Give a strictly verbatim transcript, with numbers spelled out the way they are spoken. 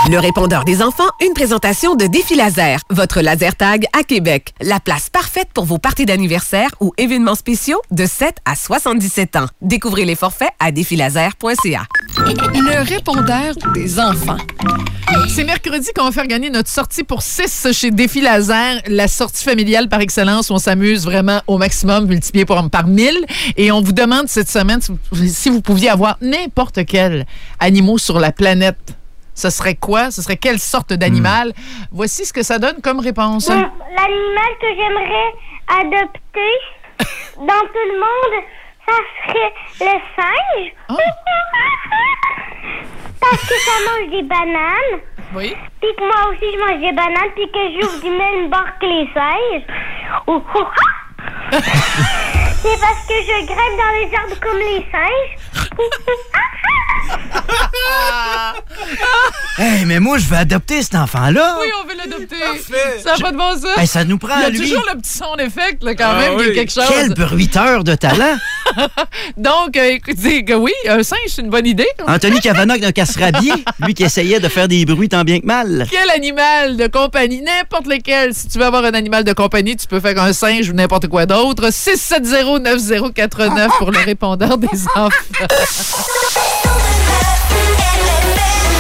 Le répondeur des enfants, une présentation de Défi Laser, votre laser tag à Québec. La place parfaite pour vos parties d'anniversaire ou événements spéciaux de sept à soixante-dix-sept ans. Découvrez les forfaits à défi laser point c a. Le répondeur des enfants. C'est mercredi qu'on va faire gagner notre sortie pour six chez Défi Laser, la sortie familiale par excellence où on s'amuse vraiment au maximum, multiplié par, par mille. Et on vous demande cette semaine si vous, si vous pouviez avoir n'importe quel animal sur la planète. Ce serait quoi? Ce serait quelle sorte d'animal? Mmh. Voici ce que ça donne comme réponse. Bon, l'animal que j'aimerais adopter dans tout le monde, ça serait le singe. Oh. Parce que ça mange des bananes. Oui. Puis que moi aussi, je mange des bananes. Puis que j'ouvre du même bord que les singes. C'est parce que je grimpe dans les arbres comme les singes. Hey, mais moi, je veux adopter cet enfant-là. Oui, on veut l'adopter. Parfait. Ça n'a pas de bon sens. Hey, ça nous prend à lui. Il y a toujours le petit son d'effet, là, quand ah, même, oui. qui est quelque chose. Quel bruiteur de talent. Donc, euh, écoutez, que oui, un singe, c'est une bonne idée. Anthony Cavanaugh d'un Casse-Rabier, lui qui essayait de faire des bruits tant bien que mal. Quel animal de compagnie, n'importe lequel. Si tu veux avoir un animal de compagnie, tu peux faire un singe ou n'importe quoi d'autre. six sept zéro neuf zéro quatre neuf pour le répondeur des enfants.